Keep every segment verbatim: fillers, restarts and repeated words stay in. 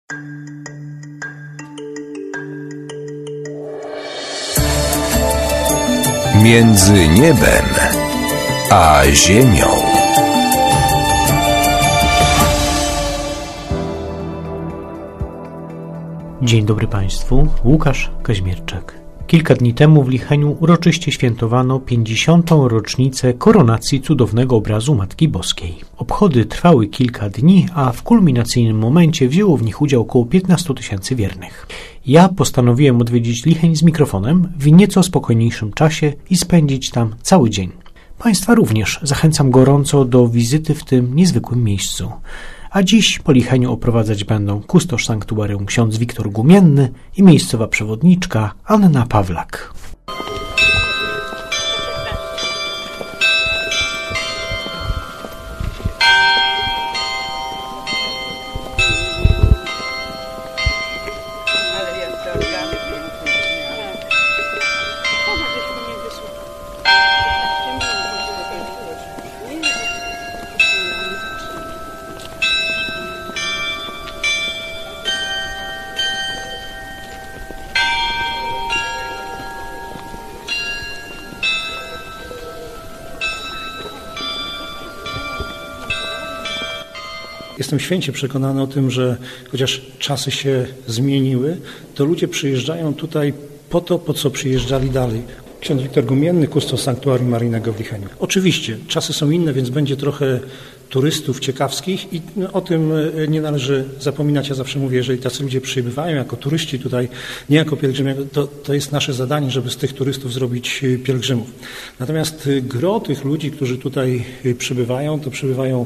Między niebem a ziemią. Dzień dobry Państwu, Łukasz Kaźmierczak. Kilka dni temu w Licheniu uroczyście świętowano pięćdziesiątą rocznicę koronacji cudownego obrazu Matki Boskiej. Obchody trwały kilka dni, a w kulminacyjnym momencie wzięło w nich udział około piętnaście tysięcy wiernych. Ja postanowiłem odwiedzić Licheń z mikrofonem w nieco spokojniejszym czasie i spędzić tam cały dzień. Państwa również zachęcam gorąco do wizyty w tym niezwykłym miejscu. A dziś po Licheniu oprowadzać będą kustosz sanktuarium ksiądz Wiktor Gumienny i miejscowa przewodniczka Anna Pawlak. Jestem święcie przekonany o tym, że chociaż czasy się zmieniły, to ludzie przyjeżdżają tutaj po to, po co przyjeżdżali dalej. Ksiądz Wiktor Gumienny, kustosz Sanktuarium Maryjnego w Licheniu. Oczywiście, czasy są inne, więc będzie trochę turystów ciekawskich i o tym nie należy zapominać. Ja zawsze mówię, jeżeli tacy ludzie przybywają jako turyści tutaj, nie jako pielgrzymi, to, to jest nasze zadanie, żeby z tych turystów zrobić pielgrzymów. Natomiast gro tych ludzi, którzy tutaj przybywają, to przybywają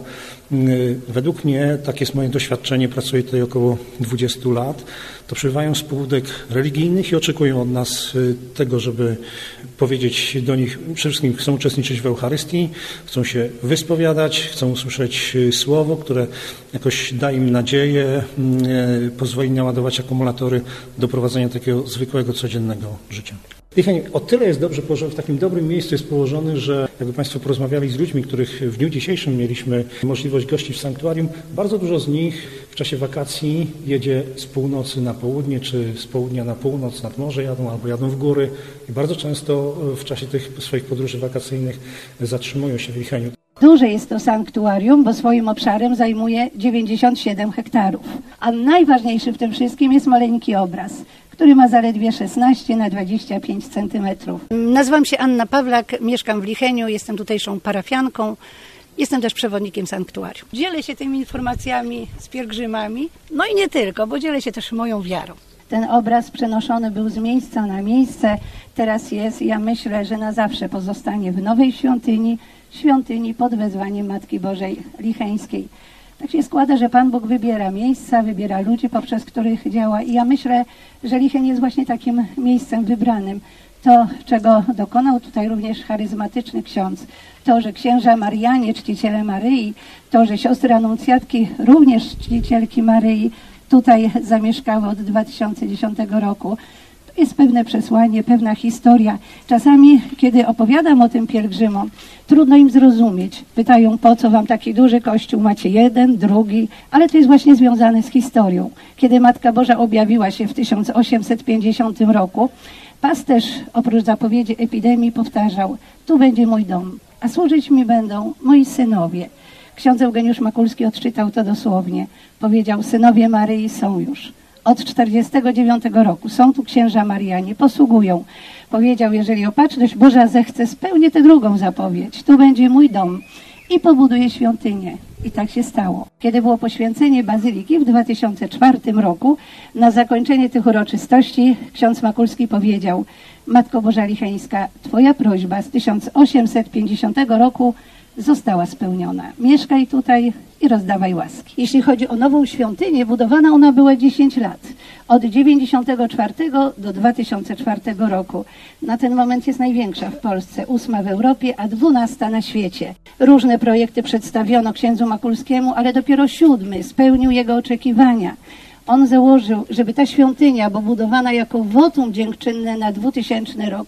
według mnie, tak jest moje doświadczenie, pracuję tutaj około dwudziestu lat, to przybywają z pobudek religijnych i oczekują od nas tego, żeby powiedzieć do nich, przede wszystkim chcą uczestniczyć w Eucharystii, chcą się wyspowiadać, chcą usłyszeć słowo, które jakoś da im nadzieję, pozwoli naładować akumulatory do prowadzenia takiego zwykłego, codziennego życia. Licheń o tyle jest dobrze położony, w takim dobrym miejscu jest położony, że jakby Państwo porozmawiali z ludźmi, których w dniu dzisiejszym mieliśmy możliwość gościć w sanktuarium, bardzo dużo z nich w czasie wakacji jedzie z północy na południe, czy z południa na północ, nad morze jadą albo jadą w góry i bardzo często w czasie tych swoich podróży wakacyjnych zatrzymują się w Licheniu. Duże jest to sanktuarium, bo swoim obszarem zajmuje dziewięćdziesiąt siedem hektarów. A najważniejszy w tym wszystkim jest maleńki obraz, który ma zaledwie szesnaście na dwadzieścia pięć centymetrów. Nazywam się Anna Pawlak, mieszkam w Licheniu, jestem tutejszą parafianką, jestem też przewodnikiem sanktuarium. Dzielę się tymi informacjami z pielgrzymami, no i nie tylko, bo dzielę się też moją wiarą. Ten obraz przenoszony był z miejsca na miejsce, teraz jest, ja myślę, że na zawsze pozostanie w nowej świątyni, świątyni pod wezwaniem Matki Bożej Licheńskiej. Tak się składa, że Pan Bóg wybiera miejsca, wybiera ludzi, poprzez których działa i ja myślę, że Licheń jest właśnie takim miejscem wybranym. To, czego dokonał tutaj również charyzmatyczny ksiądz, to, że księża Marianie, czciciele Maryi, to, że siostry anuncjatki, również czcicielki Maryi, tutaj zamieszkały od dwa tysiące dziesiątego roku. To jest pewne przesłanie, pewna historia. Czasami, kiedy opowiadam o tym pielgrzymom, trudno im zrozumieć. Pytają, po co wam taki duży kościół? Macie jeden, drugi, ale to jest właśnie związane z historią. Kiedy Matka Boża objawiła się w tysiąc osiemset pięćdziesiątym roku, pasterz oprócz zapowiedzi epidemii powtarzał, tu będzie mój dom, a służyć mi będą moi synowie. Ksiądz Eugeniusz Makulski odczytał to dosłownie. Powiedział, synowie Maryi są już. Od czterdziestego dziewiątego roku są tu księża Marianie, posługują. Powiedział, jeżeli opatrzność Boża zechce, spełnię tę drugą zapowiedź. Tu będzie mój dom i pobuduję świątynię. I tak się stało. Kiedy było poświęcenie bazyliki w dwa tysiące czwartym roku, na zakończenie tych uroczystości ksiądz Makulski powiedział, Matko Boża Licheńska, twoja prośba z tysiąc osiemset pięćdziesiątego roku została spełniona. Mieszkaj tutaj i rozdawaj łaski. Jeśli chodzi o nową świątynię, budowana ona była dziesięć lat. Od dziewięćdziesiątego czwartego do dwa tysiące czwartego roku. Na ten moment jest największa w Polsce, ósma w Europie, a dwunasta na świecie. Różne projekty przedstawiono księdzu Makulskiemu, ale dopiero siódmy spełnił jego oczekiwania. On założył, żeby ta świątynia, bo budowana jako wotum dziękczynne na dwutysięczny rok,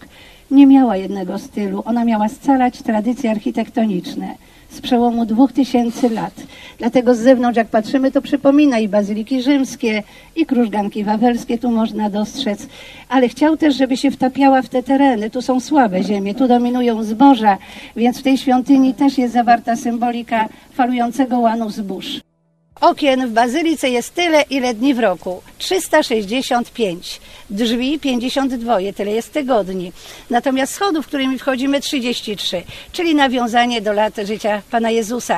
nie miała jednego stylu. Ona miała scalać tradycje architektoniczne z przełomu dwóch tysięcy lat. Dlatego z zewnątrz, jak patrzymy, to przypomina i bazyliki rzymskie, i krużganki wawelskie tu można dostrzec. Ale chciał też, żeby się wtapiała w te tereny. Tu są słabe ziemie, tu dominują zboża, więc w tej świątyni też jest zawarta symbolika falującego łanu zbóż. Okien w bazylice jest tyle, ile dni w roku. trzysta sześćdziesiąt pięć. Drzwi pięćdziesiąt dwa, tyle jest tygodni. Natomiast schodów, którymi wchodzimy, trzydzieści trzy, czyli nawiązanie do lat życia Pana Jezusa.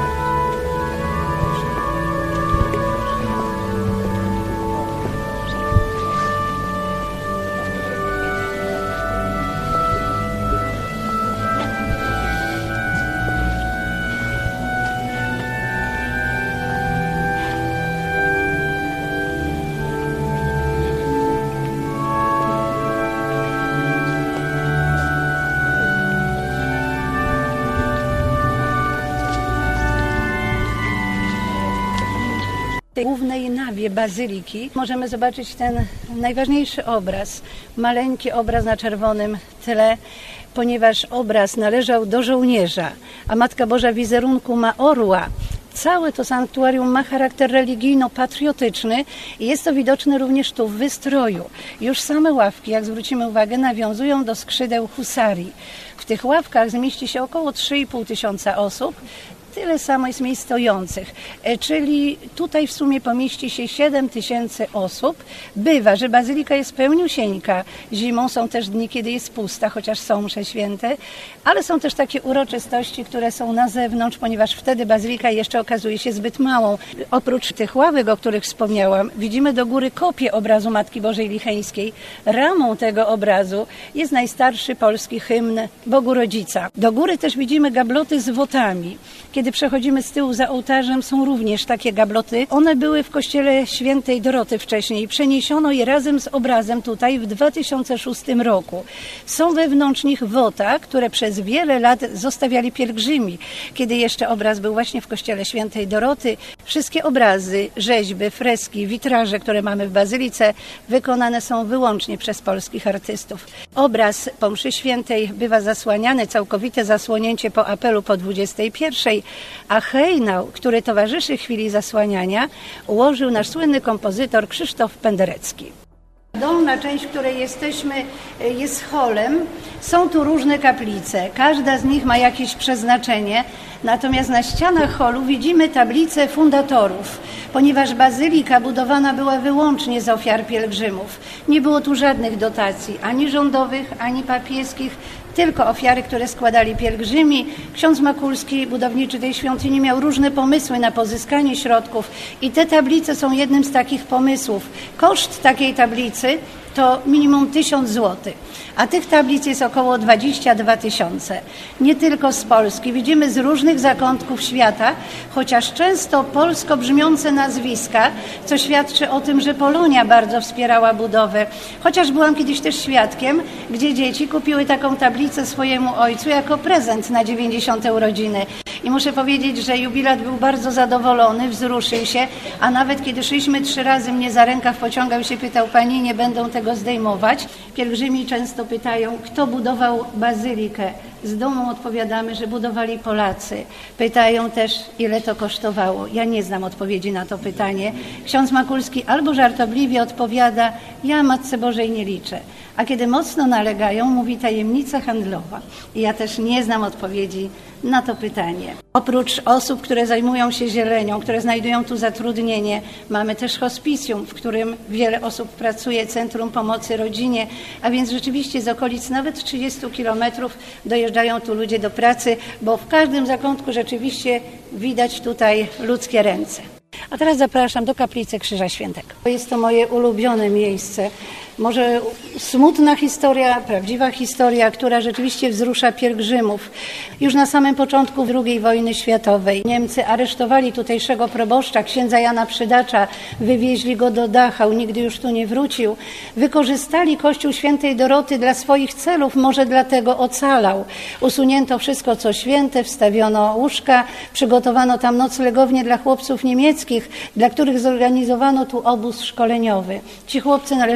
W głównej nawie bazyliki możemy zobaczyć ten najważniejszy obraz, maleńki obraz na czerwonym tle, ponieważ obraz należał do żołnierza, a Matka Boża w wizerunku ma orła. Całe to sanktuarium ma charakter religijno-patriotyczny i jest to widoczne również tu w wystroju. Już same ławki, jak zwrócimy uwagę, nawiązują do skrzydeł husarii. W tych ławkach zmieści się około trzy i pół tysiąca osób. Tyle samo jest miejsc stojących, czyli tutaj w sumie pomieści się siedem tysięcy osób. Bywa, że bazylika jest pełniusieńka. Zimą są też dni, kiedy jest pusta, chociaż są msze święte, ale są też takie uroczystości, które są na zewnątrz, ponieważ wtedy bazylika jeszcze okazuje się zbyt małą. Oprócz tych ławek, o których wspomniałam, widzimy do góry kopię obrazu Matki Bożej Licheńskiej. Ramą tego obrazu jest najstarszy polski hymn Bogu Rodzica. Do góry też widzimy gabloty z wotami. Kiedy przechodzimy z tyłu za ołtarzem, są również takie gabloty. One były w kościele świętej Doroty wcześniej. Przeniesiono je razem z obrazem tutaj w dwa tysiące szóstym roku. Są wewnątrz nich wota, które przez wiele lat zostawiali pielgrzymi. Kiedy jeszcze obraz był właśnie w kościele świętej Doroty, wszystkie obrazy, rzeźby, freski, witraże, które mamy w bazylice, wykonane są wyłącznie przez polskich artystów. Obraz po mszy świętej bywa zasłaniany, całkowite zasłonięcie po apelu po dwudziestej pierwszej, a hejnał, który towarzyszy chwili zasłaniania, ułożył nasz słynny kompozytor Krzysztof Penderecki. Dolna część, w której jesteśmy, jest holem. Są tu różne kaplice. Każda z nich ma jakieś przeznaczenie. Natomiast na ścianach holu widzimy tablice fundatorów, ponieważ bazylika budowana była wyłącznie z ofiar pielgrzymów. Nie było tu żadnych dotacji, ani rządowych, ani papieskich, tylko ofiary, które składali pielgrzymi. Ksiądz Makulski, budowniczy tej świątyni, miał różne pomysły na pozyskanie środków i te tablice są jednym z takich pomysłów. Koszt takiej tablicy to minimum tysiąc złotych, a tych tablic jest około dwadzieścia dwa tysiące. Nie tylko z Polski, widzimy z różnych zakątków świata, chociaż często polsko brzmiące nazwiska, co świadczy o tym, że Polonia bardzo wspierała budowę. Chociaż byłam kiedyś też świadkiem, gdzie dzieci kupiły taką tablicę swojemu ojcu jako prezent na dziewięćdziesiąte urodziny. I muszę powiedzieć, że jubilat był bardzo zadowolony, wzruszył się, a nawet kiedy szliśmy trzy razy, mnie za rękaw pociągał się, pytał: pani, nie będą tego zdejmować? Pielgrzymi często pytają, kto budował bazylikę. Z domu odpowiadamy, że budowali Polacy. Pytają też, ile to kosztowało. Ja nie znam odpowiedzi na to pytanie. Ksiądz Makulski albo żartobliwie odpowiada: ja Matce Bożej nie liczę. A kiedy mocno nalegają, mówi tajemnica handlowa. I ja też nie znam odpowiedzi na to pytanie. Oprócz osób, które zajmują się zielenią, które znajdują tu zatrudnienie, mamy też hospicjum, w którym wiele osób pracuje, Centrum Pomocy Rodzinie, a więc rzeczywiście z okolic nawet trzydziestu kilometrów dojeżdżają tu ludzie do pracy, bo w każdym zakątku rzeczywiście widać tutaj ludzkie ręce. A teraz zapraszam do kaplicy Krzyża Świętego. Jest to moje ulubione miejsce. Może smutna historia, prawdziwa historia, która rzeczywiście wzrusza pielgrzymów. Już na samym początku drugiej wojny światowej Niemcy aresztowali tutejszego proboszcza, księdza Jana Przydacza, wywieźli go do Dachau, nigdy już tu nie wrócił. Wykorzystali kościół świętej Doroty dla swoich celów, może dlatego ocalał. Usunięto wszystko, co święte, wstawiono łóżka, przygotowano tam noclegownię dla chłopców niemieckich, dla których zorganizowano tu obóz szkoleniowy. Ci chłopcy należeli do organizacji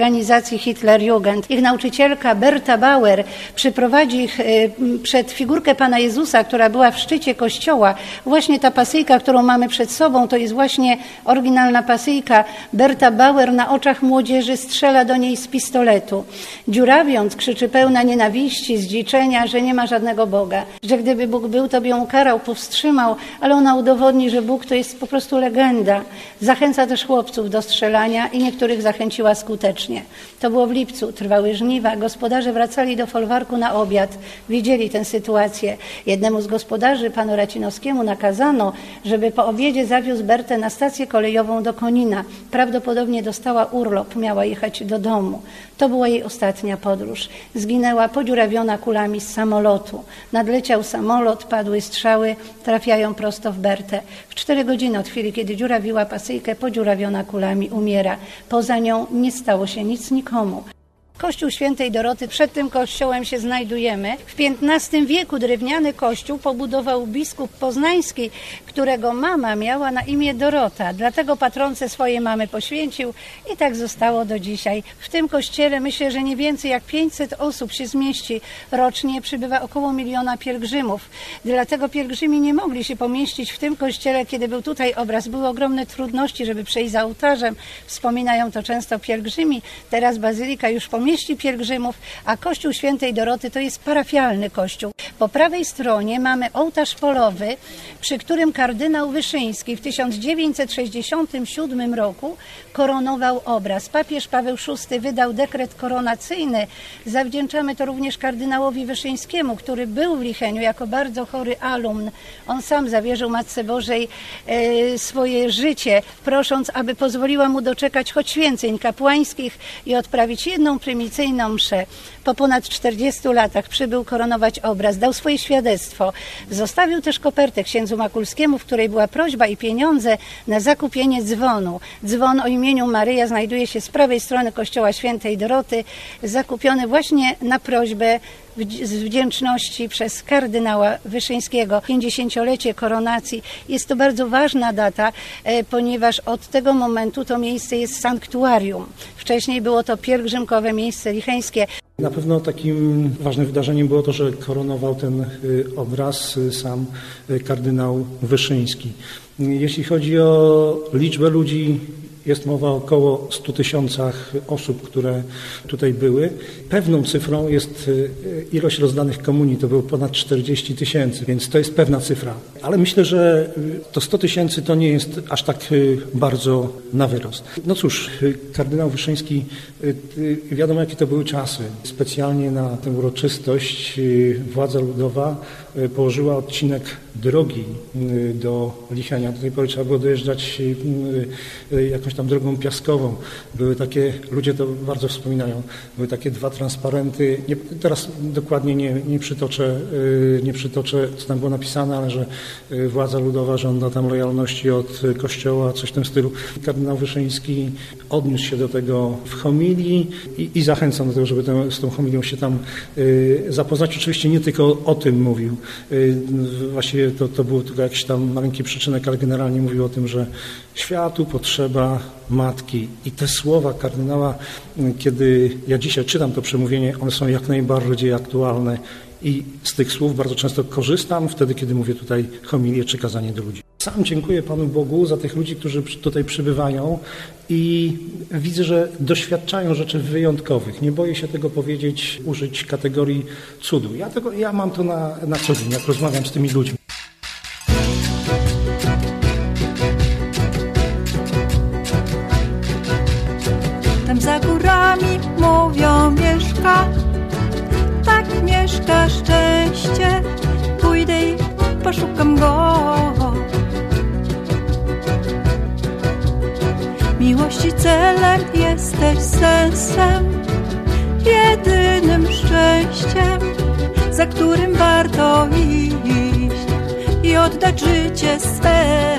organizacji Hitlerjugend. Ich nauczycielka Berta Bauer przyprowadzi ich przed figurkę Pana Jezusa, która była w szczycie kościoła. Właśnie ta pasyjka, którą mamy przed sobą, to jest właśnie oryginalna pasyjka. Berta Bauer na oczach młodzieży strzela do niej z pistoletu. Dziurawiąc, krzyczy pełna nienawiści, zdziczenia, że nie ma żadnego Boga. Że gdyby Bóg był, to by ją ukarał, powstrzymał, ale ona udowodni, że Bóg to jest po prostu legenda. Zachęca też chłopców do strzelania i niektórych zachęciła skutecznie. To było w lipcu, trwały żniwa, gospodarze wracali do folwarku na obiad, widzieli tę sytuację. Jednemu z gospodarzy, panu Racinowskiemu, nakazano, żeby po obiedzie zawiózł Bertę na stację kolejową do Konina. Prawdopodobnie dostała urlop, miała jechać do domu. To była jej ostatnia podróż. Zginęła podziurawiona kulami z samolotu. Nadleciał samolot, padły strzały, trafiają prosto w Bertę. W cztery godziny od chwili, kiedy dziurawiła pasyjkę, podziurawiona kulami umiera. Poza nią nie stało się nic nikomu. Kościół Świętej Doroty, przed tym kościołem się znajdujemy. W piętnastym wieku drewniany kościół pobudował biskup poznański, którego mama miała na imię Dorota. Dlatego patronce swojej mamy poświęcił i tak zostało do dzisiaj. W tym kościele myślę, że nie więcej jak pięćset osób się zmieści. Rocznie przybywa około miliona pielgrzymów. Dlatego pielgrzymi nie mogli się pomieścić w tym kościele, kiedy był tutaj obraz. Były ogromne trudności, żeby przejść za ołtarzem. Wspominają to często pielgrzymi. Teraz bazylika już pomieści pielgrzymów, a Kościół Świętej Doroty to jest parafialny kościół. Po prawej stronie mamy ołtarz polowy, przy którym kardynał Wyszyński w tysiąc dziewięćset sześćdziesiątym siódmym roku koronował obraz. Papież Paweł szósty wydał dekret koronacyjny. Zawdzięczamy to również kardynałowi Wyszyńskiemu, który był w Licheniu jako bardzo chory alumn. On sam zawierzył Matce Bożej e, swoje życie, prosząc, aby pozwoliła mu doczekać choć święceń kapłańskich i odprawić jedną prymicyjną mszę. Po ponad czterdziestu latach przybył koronować obraz, dał swoje świadectwo. Zostawił też kopertę księdzu Makulskiemu, w której była prośba i pieniądze na zakupienie dzwonu. Dzwon o imieniu Maryja znajduje się z prawej strony Kościoła Świętej Doroty, zakupiony właśnie na prośbę z wdzięczności przez kardynała Wyszyńskiego. pięćdziesięciolecie koronacji. Jest to bardzo ważna data, ponieważ od tego momentu to miejsce jest sanktuarium. Wcześniej było to pielgrzymkowe miejsce licheńskie. Na pewno takim ważnym wydarzeniem było to, że koronował ten obraz sam kardynał Wyszyński. Jeśli chodzi o liczbę ludzi, jest mowa o około stu tysiącach osób, które tutaj były. Pewną cyfrą jest ilość rozdanych komunii, to było ponad czterdzieści tysięcy, więc to jest pewna cyfra. Ale myślę, że to sto tysięcy to nie jest aż tak bardzo na wyrost. No cóż, kardynał Wyszyński, wiadomo jakie to były czasy. Specjalnie na tę uroczystość władza ludowa położyła odcinek drogi do Lichenia. Do tej pory trzeba było dojeżdżać jakąś tam drogą piaskową. Były takie, ludzie to bardzo wspominają, były takie dwa transparenty. Nie, teraz dokładnie nie, nie, przytoczę, nie przytoczę, co tam było napisane, ale że władza ludowa żąda tam lojalności od Kościoła, coś w tym stylu. Kardynał Wyszyński odniósł się do tego w homilii i, i zachęcam do tego, żeby tę, z tą homilią się tam y, zapoznać. Oczywiście nie tylko o tym mówił. Y, właściwie to, to był tylko jakiś tam maleńki przyczynek, ale generalnie mówił o tym, że światu potrzeba matki. I te słowa kardynała, kiedy ja dzisiaj czytam to przemówienie, one są jak najbardziej aktualne i z tych słów bardzo często korzystam wtedy, kiedy mówię tutaj homilię czy kazanie do ludzi. Sam dziękuję Panu Bogu za tych ludzi, którzy tutaj przybywają i widzę, że doświadczają rzeczy wyjątkowych. Nie boję się tego powiedzieć, użyć kategorii cudu. Ja, tego, ja mam to na, na co dzień, jak rozmawiam z tymi ludźmi. Tam za górami mówią mieszka, tak mieszka szczęście. Pójdę i poszukam go. Miłości celem, jesteś sensem, jedynym szczęściem, za którym warto iść i oddać życie swe.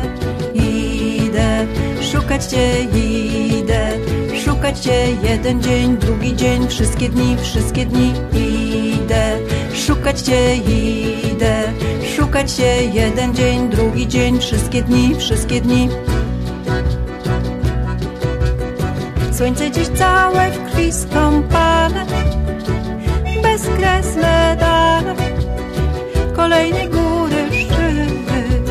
Idę, szukać Cię idę, szukać Cię jeden dzień, drugi dzień, wszystkie dni, wszystkie dni. Idę, szukać Cię idę, szukać Cię jeden dzień, drugi dzień, wszystkie dni, wszystkie dni. Słońce dziś całe w krwi skąpane, bezkresne dale kolejnej góry szczyt.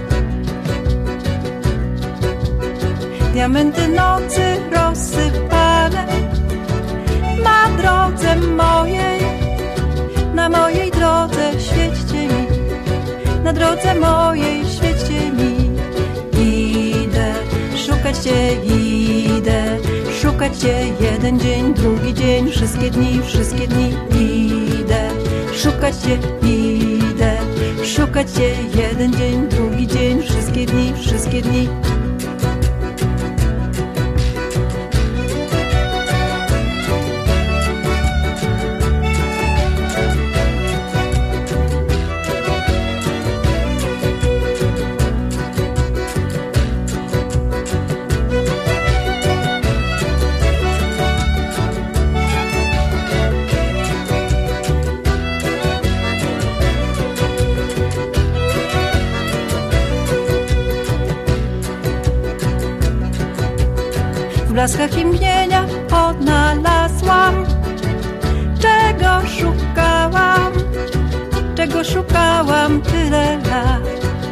Diamenty nocy rozsypane na drodze mojej, na mojej drodze świećcie mi, na drodze mojej świećcie mi. Idę, szukać Cię idę, szukać Cię jeden dzień, drugi dzień, wszystkie dni, wszystkie dni. Idę, szukać Cię idę, szukać Cię jeden dzień, drugi dzień, wszystkie dni, wszystkie dni. W blaskach imnienia odnalazłam, czego szukałam, czego szukałam tyle lat.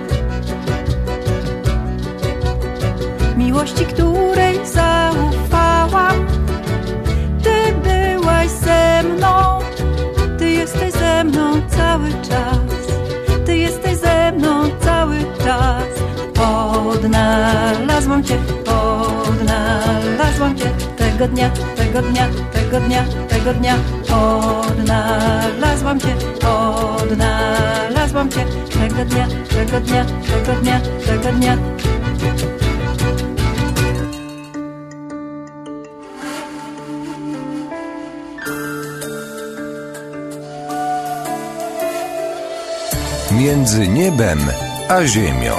Miłości, której zaufałam, Ty byłaś ze mną, Ty jesteś ze mną cały czas, Ty jesteś ze mną cały czas. Odnalazłam Cię, odnalazłam Cię tego dnia, tego dnia, tego dnia, tego dnia. Odnalazłam Cię, odnalazłam Cię tego dnia, tego dnia, tego dnia, tego dnia. Między niebem a ziemią.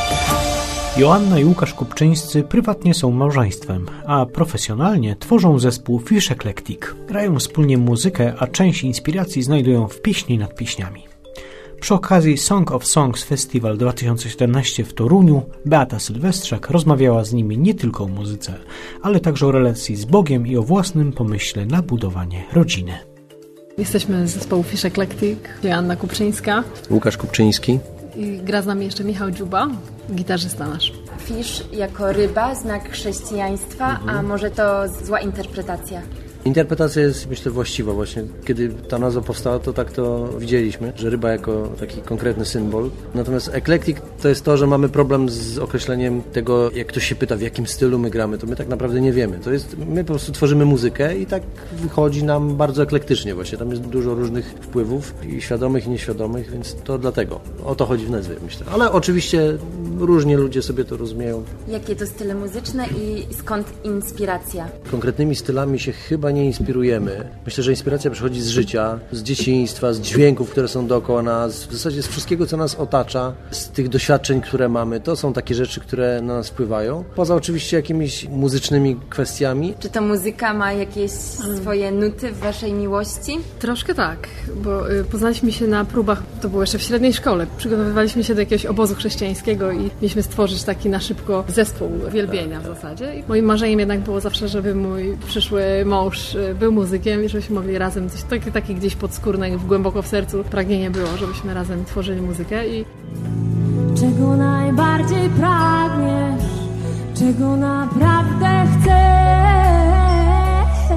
Joanna i Łukasz Kupczyńscy prywatnie są małżeństwem, a profesjonalnie tworzą zespół Fish Eclectic. Grają wspólnie muzykę, a część inspiracji znajdują w Pieśni nad pieśniami. Przy okazji Song of Songs Festival dwa tysiące siedemnaście w Toruniu Beata Sylwestrzak rozmawiała z nimi nie tylko o muzyce, ale także o relacji z Bogiem i o własnym pomyśle na budowanie rodziny. Jesteśmy z zespołu Fish Eclectic, Joanna Kupczyńska. Łukasz Kupczyński. I gra z nami jeszcze Michał Dziuba, gitarzysta nasz. Fish jako ryba, znak chrześcijaństwa, mhm. a może to zła interpretacja? Interpretacja jest, myślę, właściwa właśnie. Kiedy ta nazwa powstała, to tak to widzieliśmy, że ryba jako taki konkretny symbol. Natomiast eclectic to jest to, że mamy problem z określeniem tego, jak ktoś się pyta, w jakim stylu my gramy, to my tak naprawdę nie wiemy. To jest, my po prostu tworzymy muzykę i tak wychodzi nam bardzo eklektycznie właśnie. Tam jest dużo różnych wpływów, i świadomych, i nieświadomych, więc to dlatego. O to chodzi w nazwie, myślę. Ale oczywiście różnie ludzie sobie to rozumieją. Jakie to style muzyczne i skąd inspiracja? Konkretnymi stylami się chyba nie inspirujemy. Myślę, że inspiracja przychodzi z życia, z dzieciństwa, z dźwięków, które są dookoła nas, w zasadzie z wszystkiego, co nas otacza, z tych doświadczeń, które mamy. To są takie rzeczy, które na nas wpływają. Poza oczywiście jakimiś muzycznymi kwestiami. Czy ta muzyka ma jakieś swoje nuty w waszej miłości? Troszkę tak, bo y, poznaliśmy się na próbach, to było jeszcze w średniej szkole. Przygotowywaliśmy się do jakiegoś obozu chrześcijańskiego i mieliśmy stworzyć taki na szybko zespół wielbienia w zasadzie. I moim marzeniem jednak było zawsze, żeby mój przyszły mąż był muzykiem i żebyśmy mogli razem coś takie, takie gdzieś podskórne, głęboko w sercu pragnienie było, żebyśmy razem tworzyli muzykę. I czego najbardziej pragniesz, czego naprawdę chcesz?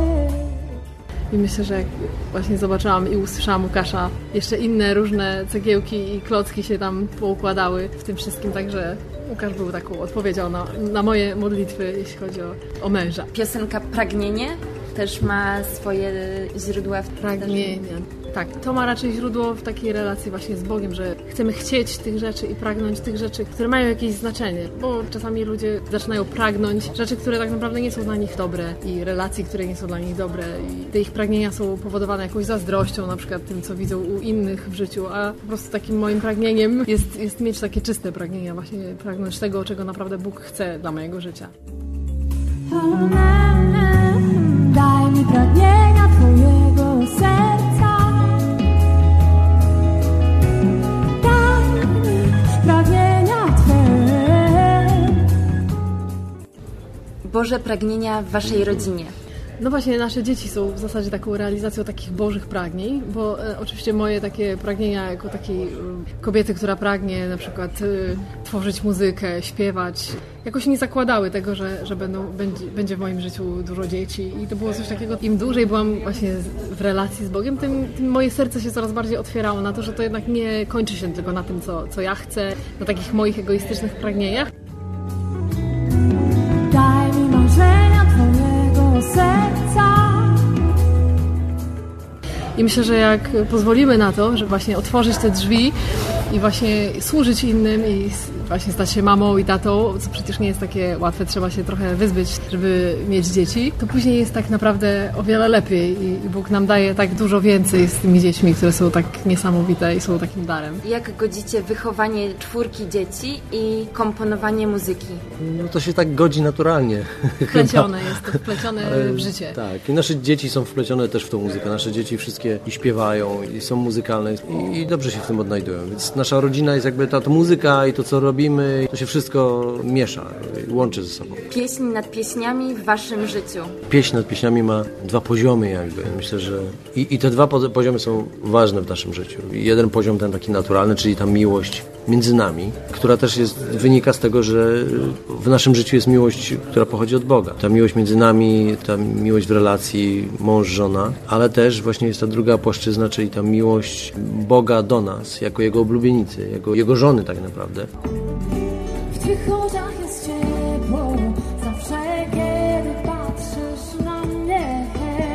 I myślę, że jak właśnie zobaczyłam i usłyszałam Łukasza, jeszcze inne różne cegiełki i klocki się tam poukładały w tym wszystkim, także Łukasz był taką odpowiedzią na, na moje modlitwy, jeśli chodzi o, o męża. Piosenka Pragnienie też ma swoje źródła w pragnienia. Tak, to ma raczej źródło w takiej relacji właśnie z Bogiem, że chcemy chcieć tych rzeczy i pragnąć tych rzeczy, które mają jakieś znaczenie, bo czasami ludzie zaczynają pragnąć rzeczy, które tak naprawdę nie są dla nich dobre i relacji, które nie są dla nich dobre i te ich pragnienia są powodowane jakąś zazdrością, na przykład tym, co widzą u innych w życiu, a po prostu takim moim pragnieniem jest, jest mieć takie czyste pragnienia, właśnie pragnąć tego, czego naprawdę Bóg chce dla mojego życia. Daj mi pragnienia Twojego serca. Daj mi pragnienia Twe. Boże Boże pragnienia w waszej rodzinie? No właśnie, nasze dzieci są w zasadzie taką realizacją takich bożych pragnień, bo e, oczywiście moje takie pragnienia jako takiej e, kobiety, która pragnie na przykład e, tworzyć muzykę, śpiewać, jakoś nie zakładały tego, że, że będą, będzie, będzie w moim życiu dużo dzieci i to było coś takiego, im dłużej byłam właśnie w relacji z Bogiem, tym, tym moje serce się coraz bardziej otwierało na to, że to jednak nie kończy się tylko na tym, co, co ja chcę, na takich moich egoistycznych pragnieniach. Daj mi marzenia twojego serca. I myślę, że jak pozwolimy na to, że właśnie otworzyć te drzwi i właśnie służyć innym i właśnie stać się mamą i tatą, co przecież nie jest takie łatwe, trzeba się trochę wyzbyć, żeby mieć dzieci, to później jest tak naprawdę o wiele lepiej i Bóg nam daje tak dużo więcej z tymi dziećmi, które są tak niesamowite i są takim darem. Jak godzicie wychowanie czwórki dzieci i komponowanie muzyki? No to się tak godzi naturalnie. Wplecione jest to, wplecione Ale, w życie. Tak, i nasze dzieci są wplecione też w tą muzykę. Nasze dzieci wszystkie i śpiewają, i są muzykalne i, i dobrze się w tym odnajdują. Więc nasza rodzina jest jakby ta to muzyka i to, co robimy, to się wszystko miesza, łączy ze sobą. Pieśń nad pieśniami w waszym życiu. Pieśń nad pieśniami ma dwa poziomy jakby. Myślę, że i, i te dwa poziomy są ważne w naszym życiu. Jeden poziom ten taki naturalny, czyli ta miłość między nami, która też jest, wynika z tego, że w naszym życiu jest miłość, która pochodzi od Boga. Ta miłość między nami, ta miłość w relacji mąż-żona, ale też właśnie jest ta druga płaszczyzna, czyli ta miłość Boga do nas, jako Jego oblubienicy, jako Jego żony tak naprawdę. W twych oczach jest ciepło, zawsze kiedy patrzysz na mnie.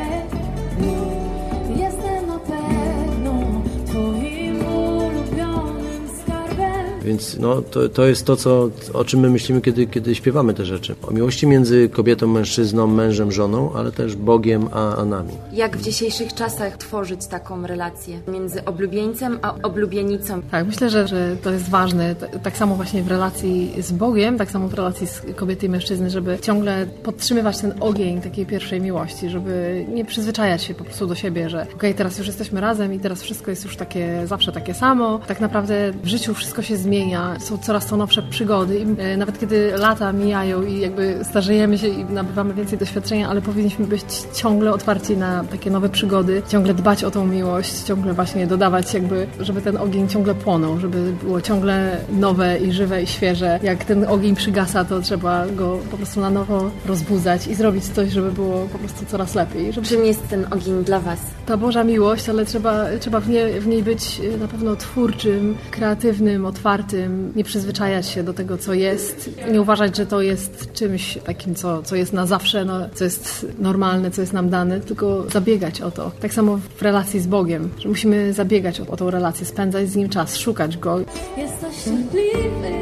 Jestem na pewno twoim ulubionym skarbem. Więc no, to, to jest to, co, o czym my myślimy, kiedy, kiedy śpiewamy te rzeczy. O miłości między kobietą, mężczyzną, mężem, żoną, ale też Bogiem a, a nami. Jak w dzisiejszych czasach tworzyć taką relację między oblubieńcem a oblubienicą? Tak, myślę, że, że to jest ważne. Tak samo właśnie w relacji z Bogiem, tak samo w relacji z kobiety i mężczyzny, żeby ciągle podtrzymywać ten ogień takiej pierwszej miłości, żeby nie przyzwyczajać się po prostu do siebie, że okej, okay, teraz już jesteśmy razem i teraz wszystko jest już takie, zawsze takie samo. Tak naprawdę w życiu wszystko się zmienia, są coraz to nowsze przygody i e, nawet kiedy lata mijają i jakby starzejemy się i nabywamy więcej doświadczenia, ale powinniśmy być ciągle otwarci na takie nowe przygody, ciągle dbać o tą miłość, ciągle właśnie dodawać jakby, żeby ten ogień ciągle płonął, żeby było ciągle nowe i żywe i świeże. Jak ten ogień przygasa, to trzeba go po prostu na nowo rozbudzać i zrobić coś, żeby było po prostu coraz lepiej. Żeby... Czym jest ten ogień dla was? Ta Boża miłość, ale trzeba, trzeba w, nie, w niej być na pewno twórczym, kreatywnym, otwartym, nie przyzwyczajać się do tego, co jest, nie uważać, że to jest czymś takim, co, co jest na zawsze, no, co jest normalne, co jest nam dane, tylko zabiegać o to. Tak samo w relacji z Bogiem, że musimy zabiegać o, o tą relację, spędzać z Nim czas, szukać Go. Jesteś cierpliwy,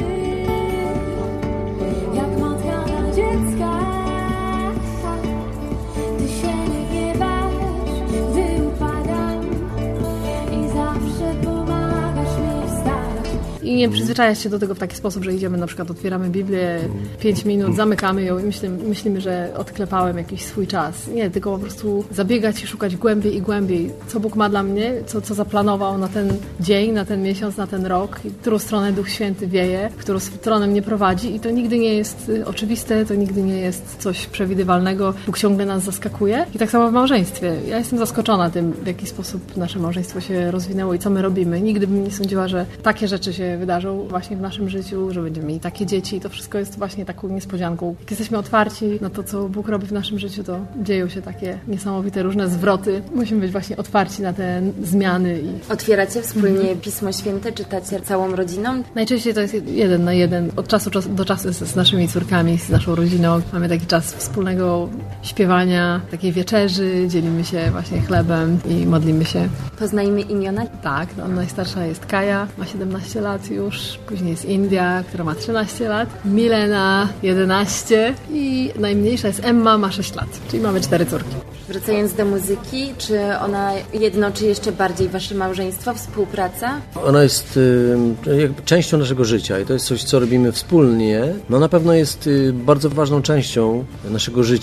jak matka na dziecka. Ty się nie gniewasz, gdy upadam i zawsze pomagasz mi wstać. I nie przyzwyczajać się do tego w taki sposób, że idziemy, na przykład otwieramy Biblię, pięć minut, zamykamy ją i myślimy, myślimy, że odklepałem jakiś swój czas. Nie, tylko po prostu zabiegać i szukać głębiej i głębiej, co Bóg ma dla mnie, co, co zaplanował na ten dzień, na ten miesiąc, na ten rok, i w którą stronę Duch Święty wieje, w którą stronę mnie prowadzi i to nigdy nie jest oczywiste, to nigdy nie jest coś przewidywalnego. Bóg ciągle nas zaskakuje i tak samo w małżeństwie. Ja jestem zaskoczona tym, w jaki sposób nasze małżeństwo się rozwinęło i co my robimy. Nigdy bym nie sądziła, że takie rzeczy się wydarzą właśnie w naszym życiu, że będziemy mieli takie dzieci. To wszystko jest właśnie taką niespodzianką. Jak jesteśmy otwarci na to, co Bóg robi w naszym życiu, to dzieją się takie niesamowite różne zwroty. Musimy być właśnie otwarci na te zmiany. I... Otwieracie wspólnie mhm. Pismo Święte, czytacie całą rodziną? Najczęściej to jest jeden na jeden. Od czasu do czasu z naszymi córkami, z naszą rodziną. Mamy taki czas wspólnego śpiewania, takiej wieczerzy, dzielimy się właśnie chlebem i modlimy się. Poznajmy imiona? Tak, no, najstarsza jest Kaja, ma siedemnaście lat już. Później jest India, która ma trzynaście lat. Milena, jedenaście. I najmniejsza jest Emma, ma sześć lat. Czyli mamy cztery córki. Wracając do muzyki, czy ona jednoczy jeszcze bardziej wasze małżeństwo, współpraca? Ona jest y, częścią naszego życia i to jest coś, co robimy wspólnie. No na pewno jest y, bardzo ważną częścią naszego życia.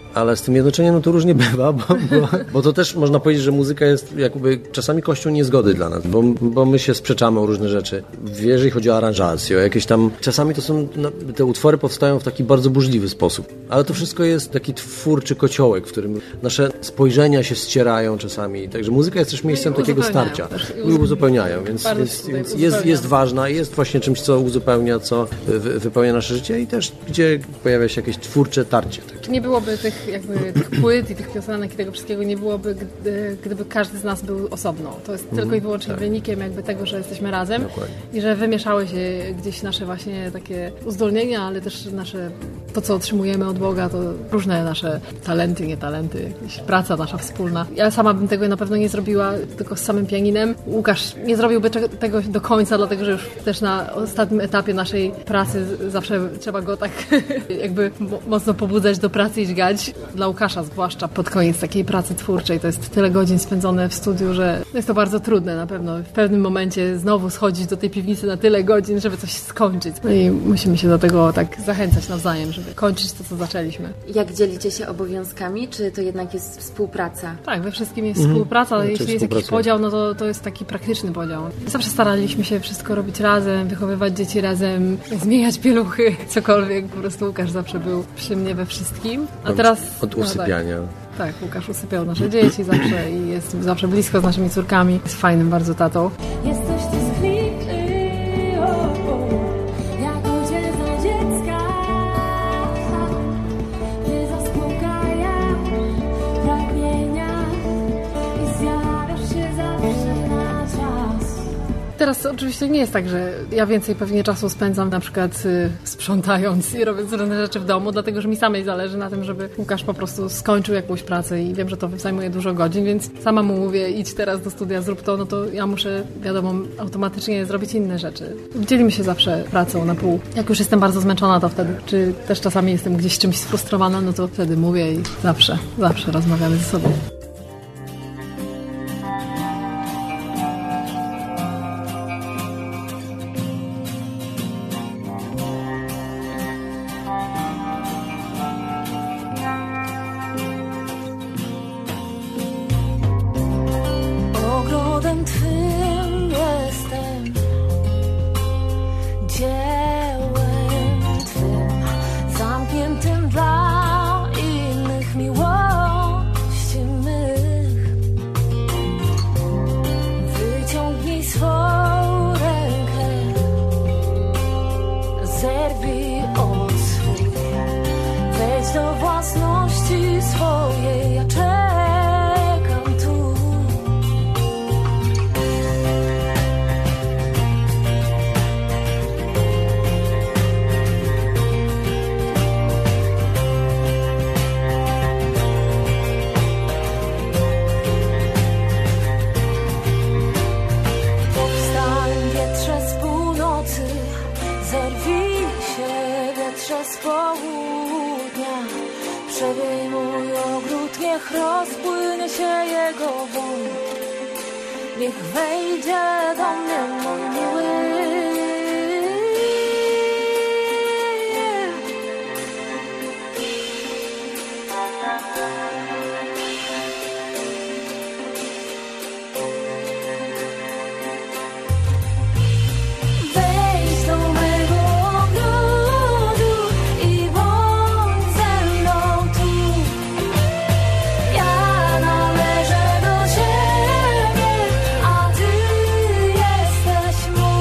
ale z tym jednoczeniem no to różnie bywa, bo, bo, bo to też można powiedzieć, że muzyka jest jakby czasami kością niezgody dla nas, bo, bo my się sprzeczamy o różne rzeczy. Jeżeli chodzi o aranżację, o jakieś tam... Czasami to są... Te utwory powstają w taki bardzo burzliwy sposób, ale to wszystko jest taki twórczy kociołek, w którym nasze spojrzenia się ścierają czasami, także muzyka jest też miejscem takiego starcia. I uzupełniają, więc, więc, więc jest, jest ważna, jest właśnie czymś, co uzupełnia, co wy, wypełnia nasze życie i też gdzie pojawia się jakieś twórcze tarcie. Takie. Nie byłoby tych, jakby, tych płyt i tych piosenek i tego wszystkiego nie byłoby, gdy, gdyby każdy z nas był osobno. To jest mm, tylko i wyłącznie tak. wynikiem jakby tego, że jesteśmy razem. Dokładnie. I że wymieszały się gdzieś nasze właśnie takie uzdolnienia, ale też nasze, to co otrzymujemy od Boga, to różne nasze talenty, nie talenty, praca nasza wspólna. Ja sama bym tego na pewno nie zrobiła tylko z samym pianinem. Łukasz nie zrobiłby tego do końca, dlatego że już też na ostatnim etapie naszej pracy zawsze trzeba go tak jakby mocno pobudzać do pracy i dźgać. Dla Łukasza zwłaszcza pod koniec takiej pracy twórczej to jest tyle godzin spędzone w studiu, że jest to bardzo trudne na pewno. W pewnym momencie znowu schodzić do tej piwnicy na tyle godzin, żeby coś skończyć. No i musimy się do tego tak zachęcać nawzajem, żeby kończyć to, co zaczęliśmy. Jak dzielicie się obowiązkami, czy to jednak jest współpraca? Tak, we wszystkim jest mm. współpraca, ale jeśli jest jakiś podział, no to, to jest taki praktyczny podział. Zawsze staraliśmy się wszystko robić razem, wychowywać dzieci razem, zmieniać pieluchy, cokolwiek. Po prostu Łukasz zawsze był przy mnie we wszystkim. A teraz... Od usypiania. No tak, tak, Łukasz usypiał nasze dzieci zawsze i jest zawsze blisko z naszymi córkami. Jest fajnym bardzo tatą. Jesteś tęskniczy, o, o, jak ojciec za dziecka. Ty zaspokajasz pragnienia i zjawiasz się zawsze na czas. Teraz oczywiście nie jest tak, że ja więcej pewnie czasu spędzam na przykład y, sprzątając i robiąc różne rzeczy w domu, dlatego że mi samej zależy na tym, żeby Łukasz po prostu skończył jakąś pracę i wiem, że to zajmuje dużo godzin, więc sama mu mówię, idź teraz do studia, zrób to, no to ja muszę, wiadomo, automatycznie zrobić inne rzeczy. Dzielimy się zawsze pracą na pół. Jak już jestem bardzo zmęczona, to wtedy, czy też czasami jestem gdzieś czymś sfrustrowana, no to wtedy mówię i zawsze, zawsze rozmawiamy ze sobą. Niech wejdzie do mnie mój miły. Wejdź do mego ogrodu i bądź ze mną tu. Ja należę do Ciebie, a Ty jesteś mój.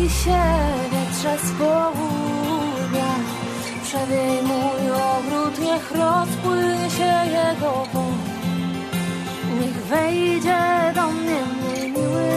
się wietrze z południa, przewiej mój ogród, niech rozpłynie się jego woń, niech wejdzie do mnie mój miły.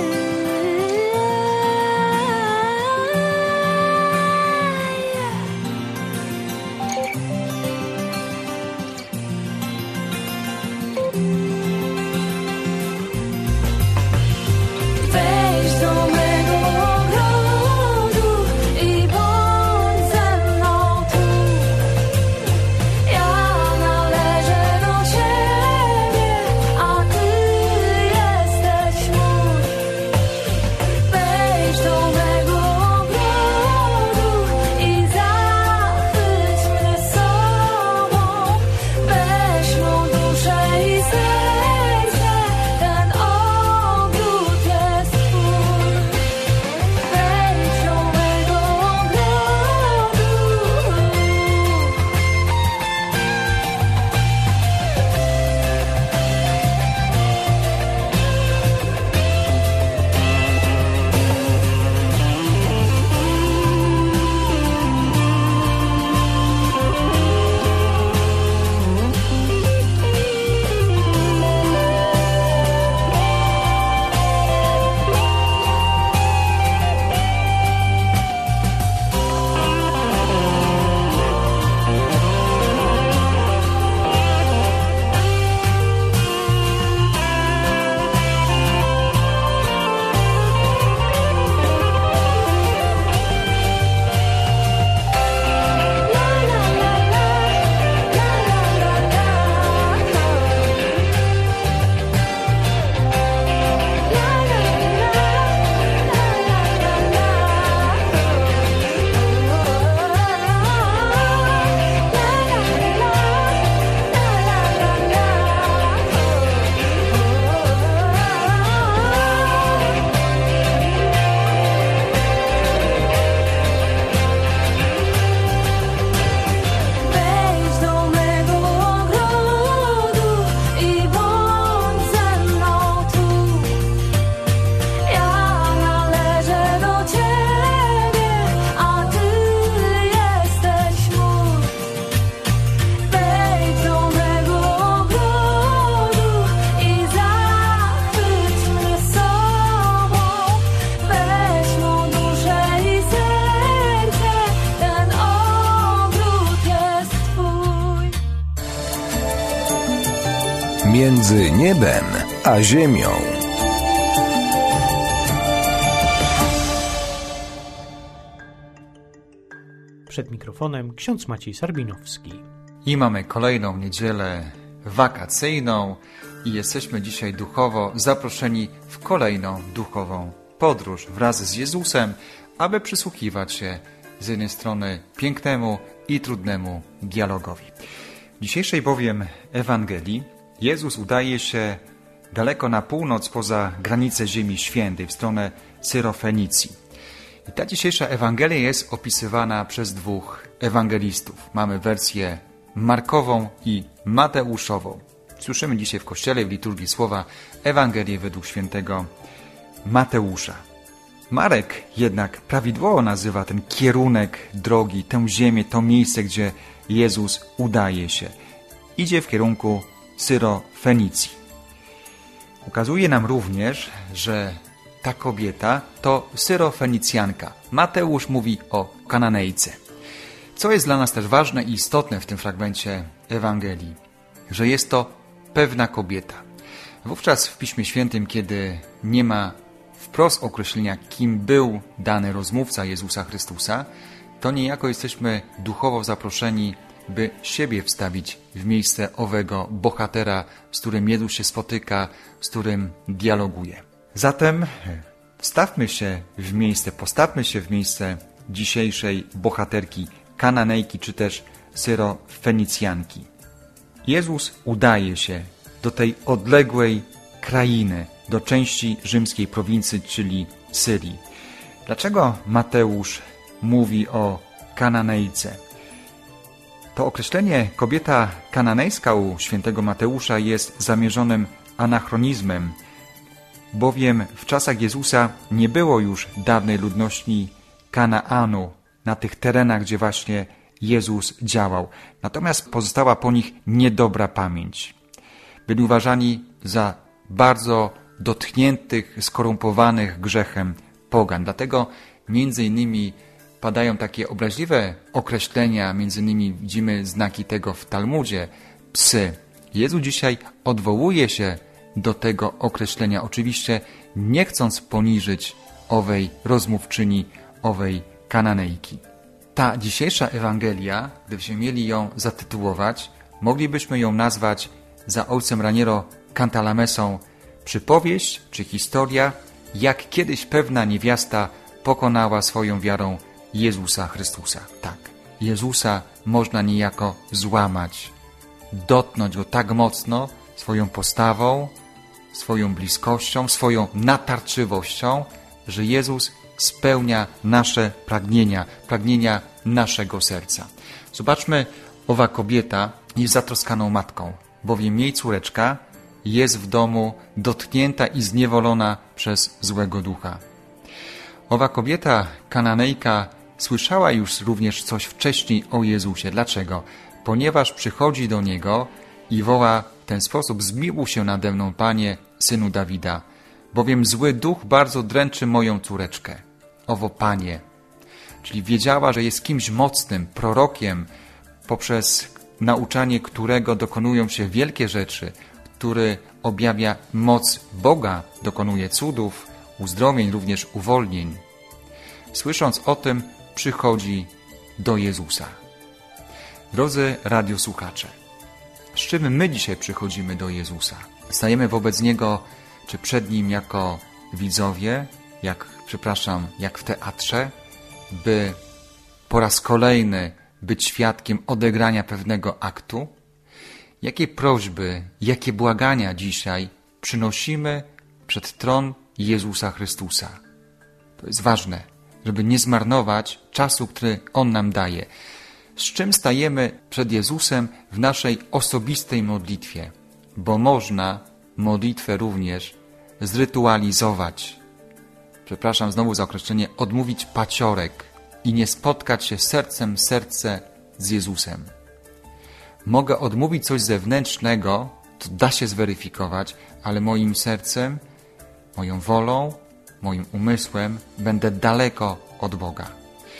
Między niebem a ziemią. Przed mikrofonem ksiądz Maciej Sarbinowski. I mamy kolejną niedzielę wakacyjną i jesteśmy dzisiaj duchowo zaproszeni w kolejną duchową podróż wraz z Jezusem, aby przysłuchiwać się z jednej strony pięknemu i trudnemu dialogowi. W dzisiejszej bowiem Ewangelii Jezus udaje się daleko na północ poza granice Ziemi Świętej, w stronę Syrofenicji. I ta dzisiejsza Ewangelia jest opisywana przez dwóch ewangelistów. Mamy wersję Markową i Mateuszową. Słyszymy dzisiaj w Kościele, w liturgii słowa, Ewangelię według świętego Mateusza. Marek jednak prawidłowo nazywa ten kierunek drogi, tę ziemię, to miejsce, gdzie Jezus udaje się. Idzie w kierunku Syrofenicji. Ukazuje nam również, że ta kobieta to Syrofenicjanka. Mateusz mówi o Kananejce. Co jest dla nas też ważne i istotne w tym fragmencie Ewangelii, że jest to pewna kobieta. Wówczas w Piśmie Świętym, kiedy nie ma wprost określenia, kim był dany rozmówca Jezusa Chrystusa, to niejako jesteśmy duchowo zaproszeni, by siebie wstawić w miejsce owego bohatera, z którym Jezus się spotyka, z którym dialoguje. Zatem wstawmy się w miejsce, postawmy się w miejsce dzisiejszej bohaterki Kananejki, czy też Syrofenicjanki. Jezus udaje się do tej odległej krainy, do części rzymskiej prowincji, czyli Syrii. Dlaczego Mateusz mówi o Kananejce? To określenie kobieta kananejska u świętego Mateusza jest zamierzonym anachronizmem. bowiem w czasach Jezusa nie było już dawnej ludności Kanaanu na tych terenach, gdzie właśnie Jezus działał. Natomiast pozostała po nich niedobra pamięć. Byli uważani za bardzo dotkniętych, skorumpowanych grzechem pogan. Dlatego między innymi padają takie obraźliwe określenia, między innymi widzimy znaki tego w Talmudzie, psy. Jezus dzisiaj odwołuje się do tego określenia, oczywiście nie chcąc poniżyć owej rozmówczyni, owej Kananejki. Ta dzisiejsza Ewangelia, gdybyśmy mieli ją zatytułować, moglibyśmy ją nazwać za ojcem Raniero Cantalamessą przypowieść czy historia, jak kiedyś pewna niewiasta pokonała swoją wiarą Jezusa Chrystusa. Tak, Jezusa można niejako złamać, dotknąć Go tak mocno swoją postawą, swoją bliskością, swoją natarczywością, że Jezus spełnia nasze pragnienia, pragnienia naszego serca. Zobaczmy, owa kobieta jest zatroskaną matką, bowiem jej córeczka jest w domu dotknięta i zniewolona przez złego ducha. Owa kobieta, Kananejka, słyszała już również coś wcześniej o Jezusie. Dlaczego? Ponieważ przychodzi do Niego i woła w ten sposób: zmiłuj się nade mną, Panie, Synu Dawida, bowiem zły duch bardzo dręczy moją córeczkę. Owo Panie, czyli wiedziała, że jest kimś mocnym, prorokiem, poprzez nauczanie którego dokonują się wielkie rzeczy, który objawia moc Boga, dokonuje cudów, uzdrowień, również uwolnień. Słysząc o tym, przychodzi do Jezusa. Drodzy radiosłuchacze, z czym my dzisiaj przychodzimy do Jezusa? Stajemy wobec Niego, czy przed Nim jako widzowie, jak, przepraszam, jak w teatrze, by po raz kolejny być świadkiem odegrania pewnego aktu? Jakie prośby, jakie błagania dzisiaj przynosimy przed tron Jezusa Chrystusa? To jest ważne, żeby nie zmarnować czasu, który On nam daje. Z czym stajemy przed Jezusem w naszej osobistej modlitwie? Bo można modlitwę również zrytualizować. Przepraszam znowu za określenie, odmówić paciorek i nie spotkać się sercem w serce z Jezusem. Mogę odmówić coś zewnętrznego, to da się zweryfikować, ale moim sercem, moją wolą, moim umysłem będę daleko od Boga.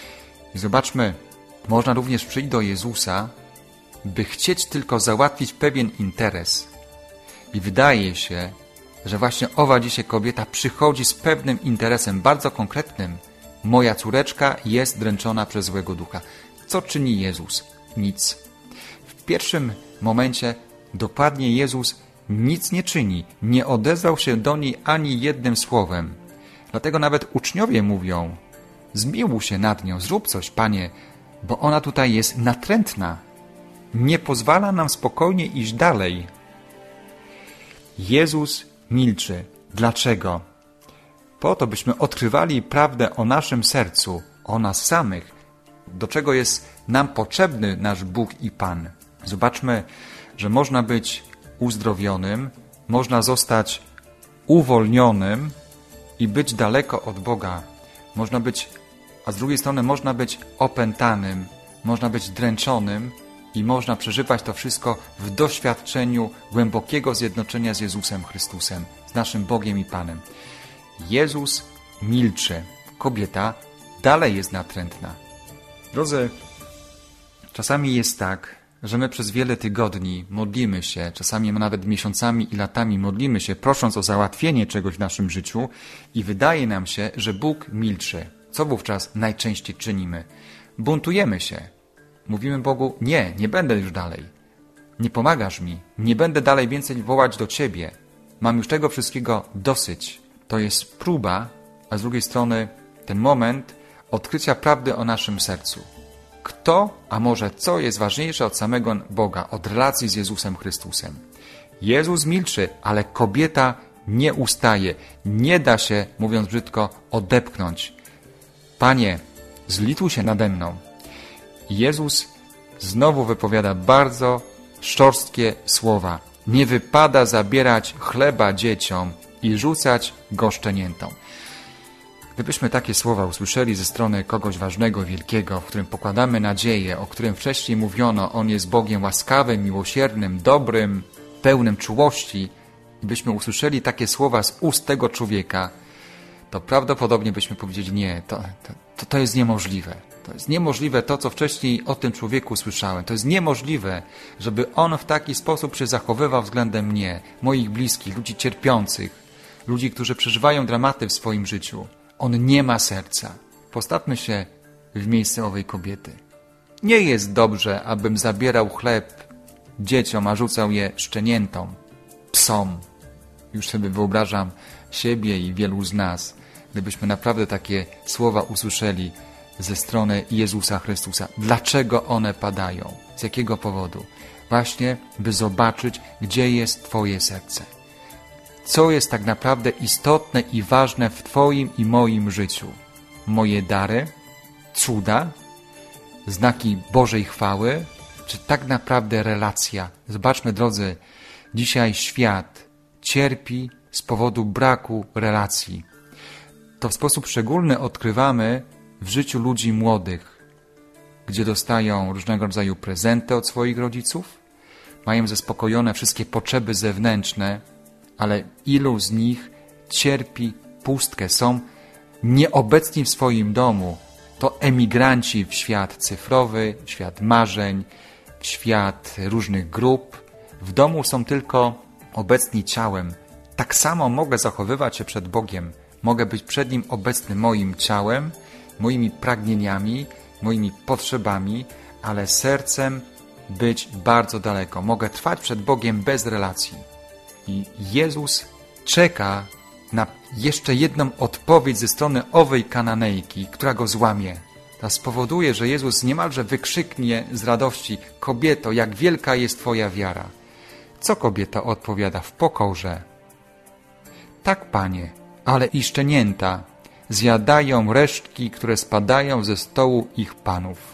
I zobaczmy, można również przyjść do Jezusa, by chcieć tylko załatwić pewien interes. I wydaje się, że właśnie owa dzisiaj kobieta przychodzi z pewnym interesem, bardzo konkretnym. Moja córeczka jest dręczona przez złego ducha. Co czyni Jezus? Nic. W pierwszym momencie dokładnie Jezus nic nie czyni, nie odezwał się do niej ani jednym słowem. Dlatego nawet uczniowie mówią: zmiłuj się nad nią, zrób coś, Panie, bo ona tutaj jest natrętna. Nie pozwala nam spokojnie iść dalej. Jezus milczy. Dlaczego? Po to, byśmy odkrywali prawdę o naszym sercu, o nas samych, do czego jest nam potrzebny nasz Bóg i Pan. Zobaczmy, że można być uzdrowionym, można zostać uwolnionym i być daleko od Boga. Można być, a z drugiej strony można być opętanym, można być dręczonym i można przeżywać to wszystko w doświadczeniu głębokiego zjednoczenia z Jezusem Chrystusem, z naszym Bogiem i Panem. Jezus milczy. Kobieta dalej jest natrętna. Drodzy, czasami jest tak, że my przez wiele tygodni modlimy się, czasami nawet miesiącami i latami modlimy się, prosząc o załatwienie czegoś w naszym życiu i wydaje nam się, że Bóg milczy. Co wówczas najczęściej czynimy? Buntujemy się. Mówimy Bogu: nie, nie będę już dalej. Nie pomagasz mi. Nie będę dalej więcej wołać do Ciebie. Mam już tego wszystkiego dosyć. To jest próba, a z drugiej strony ten moment odkrycia prawdy o naszym sercu. Kto, a może co jest ważniejsze od samego Boga, od relacji z Jezusem Chrystusem? Jezus milczy, ale kobieta nie ustaje. Nie da się, mówiąc brzydko, odepchnąć. Panie, zlituj się nade mną. Jezus znowu wypowiada bardzo szorstkie słowa. Nie wypada zabierać chleba dzieciom i rzucać go szczeniętom. Gdybyśmy takie słowa usłyszeli ze strony kogoś ważnego, wielkiego, w którym pokładamy nadzieję, o którym wcześniej mówiono, on jest Bogiem łaskawym, miłosiernym, dobrym, pełnym czułości, i byśmy usłyszeli takie słowa z ust tego człowieka, to prawdopodobnie byśmy powiedzieli, nie, to, to, to jest niemożliwe. To jest niemożliwe to, co wcześniej o tym człowieku słyszałem. To jest niemożliwe, żeby on w taki sposób się zachowywał względem mnie, moich bliskich, ludzi cierpiących, ludzi, którzy przeżywają dramaty w swoim życiu. On nie ma serca. Postawmy się w miejsce owej kobiety. Nie jest dobrze, abym zabierał chleb dzieciom, a rzucał je szczeniętom, psom. Już sobie wyobrażam siebie i wielu z nas, gdybyśmy naprawdę takie słowa usłyszeli ze strony Jezusa Chrystusa. Dlaczego one padają? Z jakiego powodu? Właśnie, by zobaczyć, gdzie jest Twoje serce. Co jest tak naprawdę istotne i ważne w Twoim i moim życiu? Moje dary? Cuda? Znaki Bożej chwały? Czy tak naprawdę relacja? Zobaczmy, drodzy, dzisiaj świat cierpi z powodu braku relacji. To w sposób szczególny odkrywamy w życiu ludzi młodych, gdzie dostają różnego rodzaju prezenty od swoich rodziców, mają zaspokojone wszystkie potrzeby zewnętrzne, ale ilu z nich cierpi pustkę, są nieobecni w swoim domu. To emigranci w świat cyfrowy, w świat marzeń, w świat różnych grup. W domu są tylko obecni ciałem. Tak samo mogę zachowywać się przed Bogiem. Mogę być przed Nim obecny moim ciałem, moimi pragnieniami, moimi potrzebami, ale sercem być bardzo daleko. Mogę trwać przed Bogiem bez relacji. I Jezus czeka na jeszcze jedną odpowiedź ze strony owej Kananejki, która go złamie. To spowoduje, że Jezus niemalże wykrzyknie z radości: kobieto, jak wielka jest Twoja wiara. Co kobieta odpowiada w pokorze? Tak, Panie, ale i szczenięta zjadają resztki, które spadają ze stołu ich panów.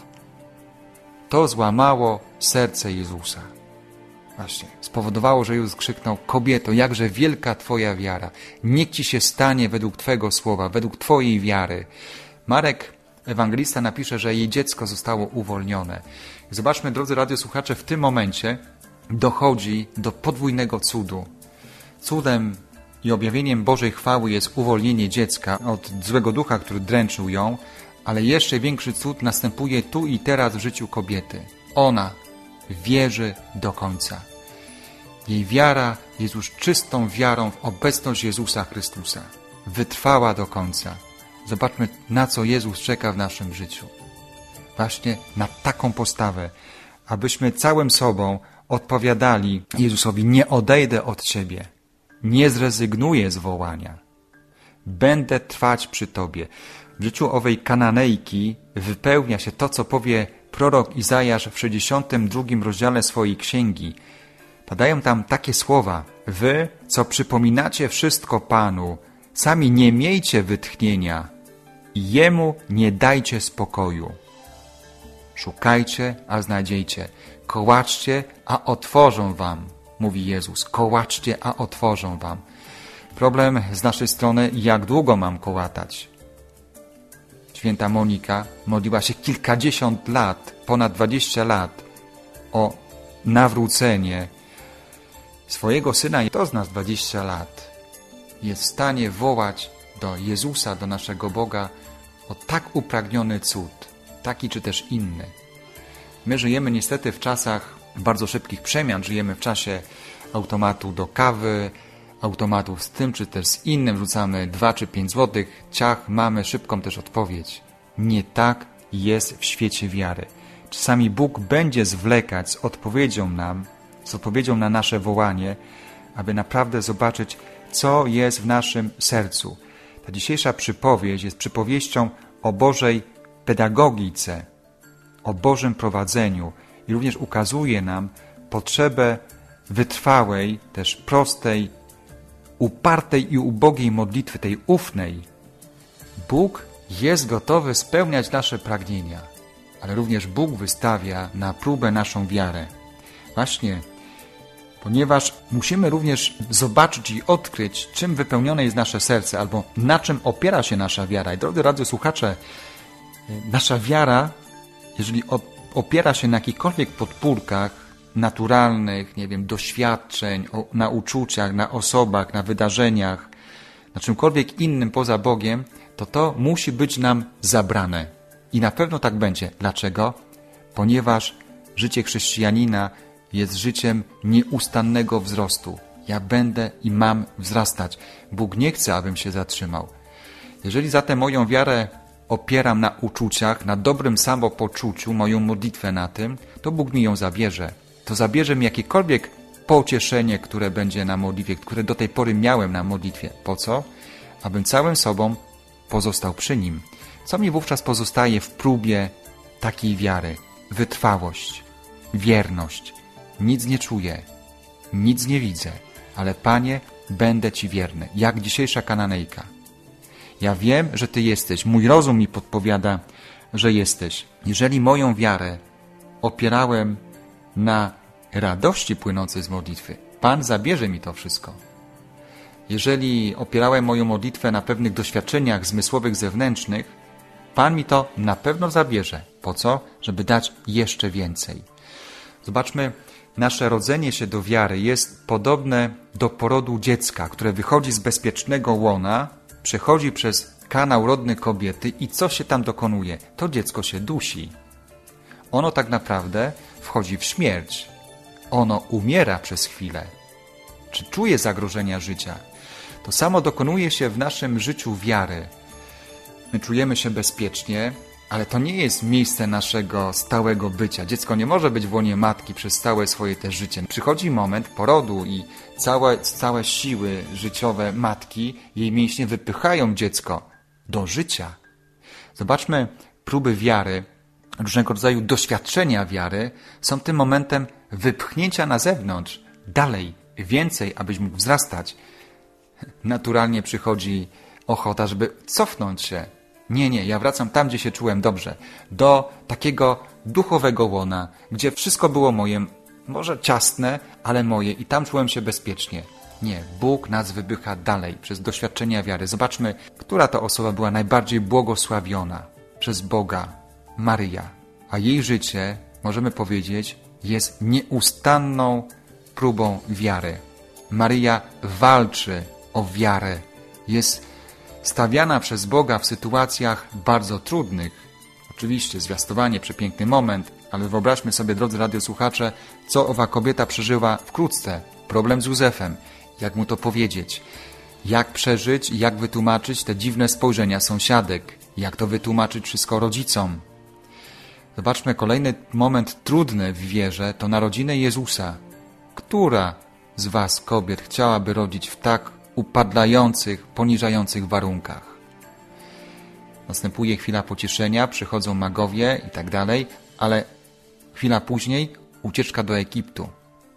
To złamało serce Jezusa. Właśnie, spowodowało, że Jezus krzyknął: kobieto, jakże wielka Twoja wiara. Niech Ci się stanie według Twego słowa, według Twojej wiary. Marek, ewangelista, napisze, że jej dziecko zostało uwolnione. Zobaczmy, drodzy radiosłuchacze, w tym momencie dochodzi do podwójnego cudu. Cudem i objawieniem Bożej chwały jest uwolnienie dziecka od złego ducha, który dręczył ją, ale jeszcze większy cud następuje tu i teraz w życiu kobiety. Ona wierzy do końca. Jej wiara jest już czystą wiarą w obecność Jezusa Chrystusa. Wytrwała do końca. Zobaczmy, na co Jezus czeka w naszym życiu. Właśnie na taką postawę, abyśmy całym sobą odpowiadali Jezusowi: nie odejdę od Ciebie, nie zrezygnuję z wołania, będę trwać przy Tobie. W życiu owej Kananejki wypełnia się to, co powie prorok Izajasz w sześćdziesiątym drugim rozdziale swojej księgi. Padają tam takie słowa: wy, co przypominacie wszystko Panu, sami nie miejcie wytchnienia i Jemu nie dajcie spokoju. Szukajcie, a znajdziecie. Kołaczcie, a otworzą wam, mówi Jezus. Kołaczcie, a otworzą wam. Problem z naszej strony: jak długo mam kołatać? Święta Monika modliła się kilkadziesiąt lat, ponad dwadzieścia lat, o nawrócenie swojego syna. I to z nas dwadzieścia lat jest w stanie wołać do Jezusa, do naszego Boga o tak upragniony cud, taki czy też inny. My żyjemy niestety w czasach bardzo szybkich przemian, żyjemy w czasie automatu do kawy, automatów z tym czy też z innym, rzucamy dwa czy pięć złotych, ciach, mamy szybką też odpowiedź. Nie tak jest w świecie wiary. Czasami Bóg będzie zwlekać z odpowiedzią nam, z odpowiedzią na nasze wołanie, aby naprawdę zobaczyć, co jest w naszym sercu. Ta dzisiejsza przypowieść jest przypowieścią o Bożej pedagogice, o Bożym prowadzeniu i również ukazuje nam potrzebę wytrwałej, też prostej, upartej i ubogiej modlitwy, tej ufnej. Bóg jest gotowy spełniać nasze pragnienia, ale również Bóg wystawia na próbę naszą wiarę. Właśnie ponieważ musimy również zobaczyć i odkryć, czym wypełnione jest nasze serce, albo na czym opiera się nasza wiara. I drodzy radiosłuchacze, nasza wiara, jeżeli opiera się na jakichkolwiek podpórkach naturalnych, nie wiem, doświadczeń, na uczuciach, na osobach, na wydarzeniach, na czymkolwiek innym poza Bogiem, to to musi być nam zabrane. I na pewno tak będzie. Dlaczego? Ponieważ życie chrześcijanina jest życiem nieustannego wzrostu. Ja będę i mam wzrastać. Bóg nie chce, abym się zatrzymał. Jeżeli zatem moją wiarę opieram na uczuciach, na dobrym samopoczuciu, moją modlitwę na tym, to Bóg mi ją zabierze. To zabierze mi jakiekolwiek pocieszenie, które będzie na modlitwie, które do tej pory miałem na modlitwie. Po co? Abym całym sobą pozostał przy Nim. Co mi wówczas pozostaje w próbie takiej wiary? Wytrwałość, wierność. Nic nie czuję, nic nie widzę, ale Panie, będę Ci wierny, jak dzisiejsza Kananejka. Ja wiem, że Ty jesteś, mój rozum mi podpowiada, że jesteś. Jeżeli moją wiarę opierałem na radości płynącej z modlitwy, Pan zabierze mi to wszystko. Jeżeli opierałem moją modlitwę na pewnych doświadczeniach zmysłowych, zewnętrznych, Pan mi to na pewno zabierze. Po co? Żeby dać jeszcze więcej. Zobaczmy, nasze rodzenie się do wiary jest podobne do porodu dziecka, które wychodzi z bezpiecznego łona, przechodzi przez kanał rodny kobiety i co się tam dokonuje? To dziecko się dusi. Ono tak naprawdę wchodzi w śmierć. Ono umiera przez chwilę. Czy czuje zagrożenia życia? To samo dokonuje się w naszym życiu wiary. My czujemy się bezpiecznie, ale to nie jest miejsce naszego stałego bycia. Dziecko nie może być w łonie matki przez całe swoje te życie. Przychodzi moment porodu i całe, całe siły życiowe matki, jej mięśnie wypychają dziecko do życia. Zobaczmy, próby wiary, różnego rodzaju doświadczenia wiary są tym momentem wypchnięcia na zewnątrz, dalej, więcej, abyś mógł wzrastać. Naturalnie przychodzi ochota, żeby cofnąć się. Nie, nie, ja wracam tam, gdzie się czułem dobrze. Do takiego duchowego łona, gdzie wszystko było moje, może ciasne, ale moje i tam czułem się bezpiecznie. Nie, Bóg nas wypycha dalej przez doświadczenia wiary. Zobaczmy, która to osoba była najbardziej błogosławiona przez Boga. Maryja. A jej życie, możemy powiedzieć, jest nieustanną próbą wiary. Maryja walczy o wiarę. Jest stawiana przez Boga w sytuacjach bardzo trudnych. Oczywiście zwiastowanie, przepiękny moment, ale wyobraźmy sobie, drodzy radiosłuchacze, co owa kobieta przeżyła wkrótce. Problem z Józefem. Jak mu to powiedzieć? Jak przeżyć i jak wytłumaczyć te dziwne spojrzenia sąsiadek? Jak to wytłumaczyć wszystko rodzicom? Zobaczmy, kolejny moment trudny w wierze to narodziny Jezusa. Która z was, kobiet, chciałaby rodzić w tak upadlających, poniżających warunkach? Następuje chwila pocieszenia, przychodzą magowie i tak dalej, ale chwila później ucieczka do Egiptu.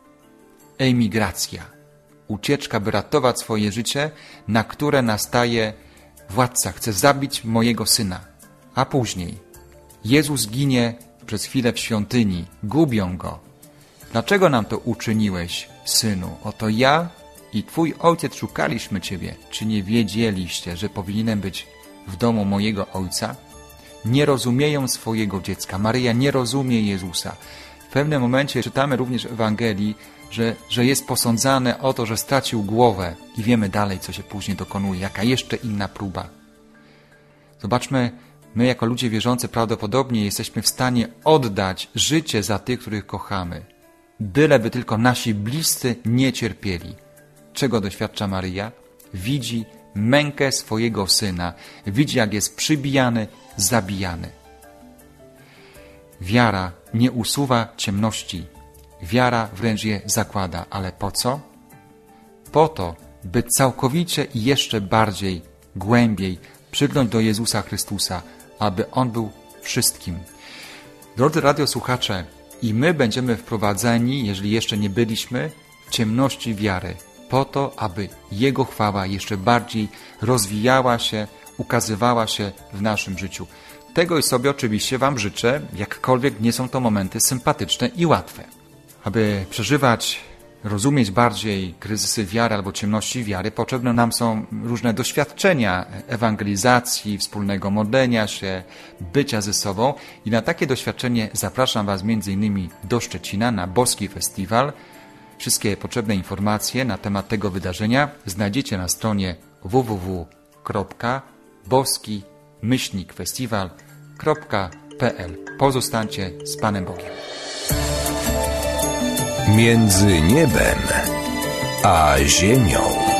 Emigracja. Ucieczka, by ratować swoje życie, na które nastaje władca. Chce zabić mojego syna. A później Jezus ginie przez chwilę w świątyni. Gubią go. Dlaczego nam to uczyniłeś, synu? Oto ja i twój ojciec szukaliśmy ciebie. Czy nie wiedzieliście, że powinienem być w domu mojego ojca? Nie rozumieją swojego dziecka. Maryja nie rozumie Jezusa. W pewnym momencie czytamy również w Ewangelii, że, że jest posądzany o to, że stracił głowę i wiemy dalej, co się później dokonuje, jaka jeszcze inna próba. Zobaczmy, my jako ludzie wierzący prawdopodobnie jesteśmy w stanie oddać życie za tych, których kochamy. Byleby tylko nasi bliscy nie cierpieli. Czego doświadcza Maryja? Widzi mękę swojego syna. Widzi, jak jest przybijany, zabijany. Wiara nie usuwa ciemności. Wiara wręcz je zakłada. Ale po co? Po to, by całkowicie i jeszcze bardziej, głębiej przygnąć do Jezusa Chrystusa, aby On był wszystkim. Drodzy radiosłuchacze, i my będziemy wprowadzeni, jeżeli jeszcze nie byliśmy, w ciemności wiary, po to, aby Jego chwała jeszcze bardziej rozwijała się, ukazywała się w naszym życiu. Tego sobie oczywiście Wam życzę, jakkolwiek nie są to momenty sympatyczne i łatwe. Aby przeżywać rozumieć bardziej kryzysy wiary albo ciemności wiary, potrzebne nam są różne doświadczenia ewangelizacji, wspólnego modlenia się, bycia ze sobą. I na takie doświadczenie zapraszam Was między innymi do Szczecina na Boski Festiwal. Wszystkie potrzebne informacje na temat tego wydarzenia znajdziecie na stronie w w w kropka boski myślnik festiwal kropka p l. Pozostańcie z Panem Bogiem. Między niebem a ziemią.